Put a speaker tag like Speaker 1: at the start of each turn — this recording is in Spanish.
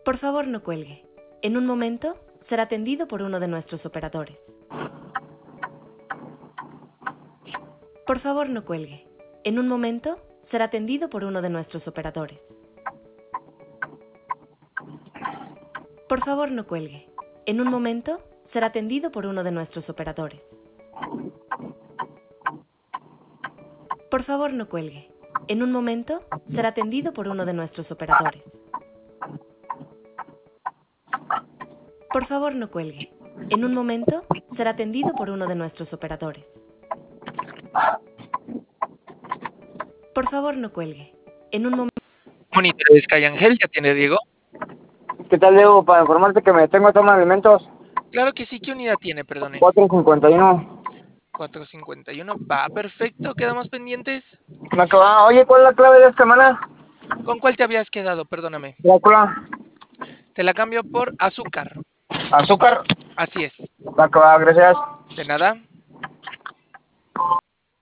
Speaker 1: Por favor, no cuelgue. En un momento, será atendido por uno de nuestros operadores. Por favor, no cuelgue. En un momento, será atendido por uno de nuestros operadores. Por favor, no cuelgue. En un momento, será atendido por uno de nuestros operadores. Por favor, no cuelgue. En un momento, será atendido por uno de nuestros operadores. Por favor, no cuelgue. En un momento, será atendido por uno de nuestros operadores. Por favor, no cuelgue. En un momento...
Speaker 2: Monitores Sky Ángel, ¿ya tiene Diego?
Speaker 3: ¿Qué tal, Diego? Para informarte que me tengo a toma de alimentos.
Speaker 2: Claro que sí, ¿qué unidad tiene? Perdone.
Speaker 3: 451.
Speaker 2: 451, va, perfecto, quedamos pendientes.
Speaker 3: Oye, ¿cuál es la clave de esta semana?
Speaker 2: ¿Con cuál te habías quedado? Perdóname.
Speaker 3: Drácula.
Speaker 2: Te la cambio por azúcar.
Speaker 3: Azúcar.
Speaker 2: Así es.
Speaker 3: Gracias.
Speaker 2: De nada.